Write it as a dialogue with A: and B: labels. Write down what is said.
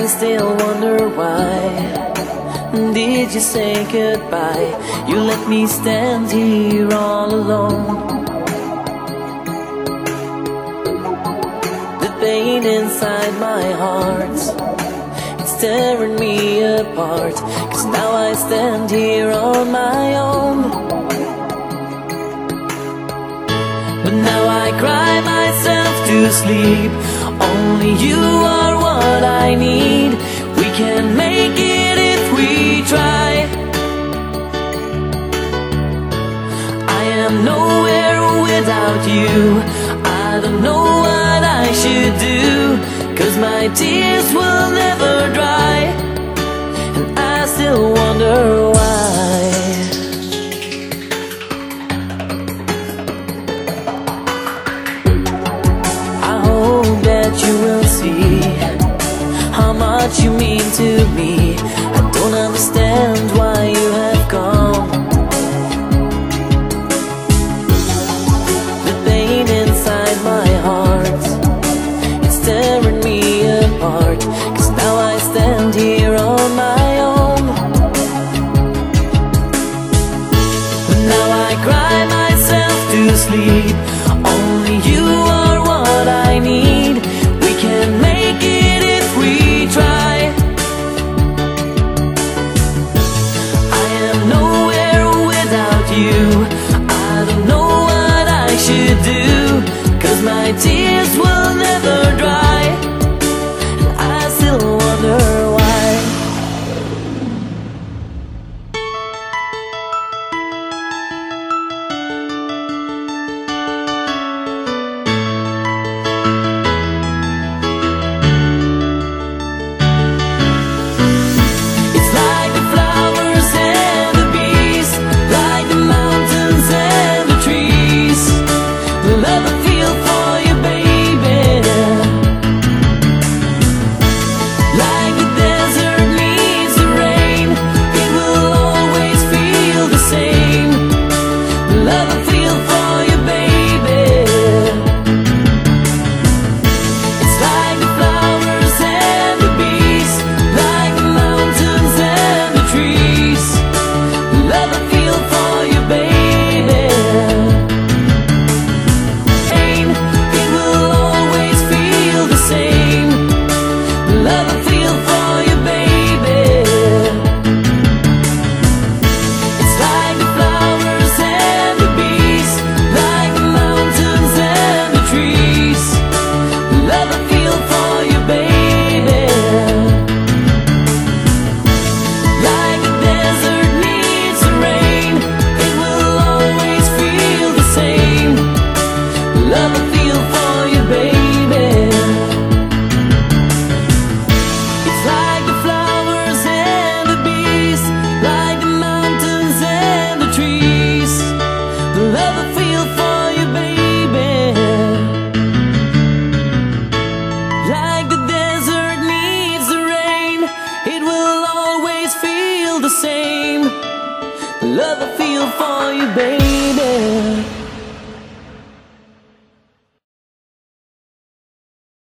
A: I still wonder why did you say goodbye? You let me stand here all alone. The pain inside my heart, it's tearing me apart. 'Cause now I stand here on my own. But now I cry myself to sleep. Only you are what I need. We can make it if we try. I am nowhere without you. I don't know what I should do, 'cause my tears will never dry, and I still wonder why. I hope that you will see how much you mean to me. I don't understand why you have gone. The pain inside my heart, it's tearing me apart. 'Cause now I stand here on my own. But now I cry myself to sleep. Only you are what I need. We can make it if we try. I am nowhere without you. I don't know what I should do, 'cause my tears will never dry, and I still wonder why. Same love I feel for you, baby.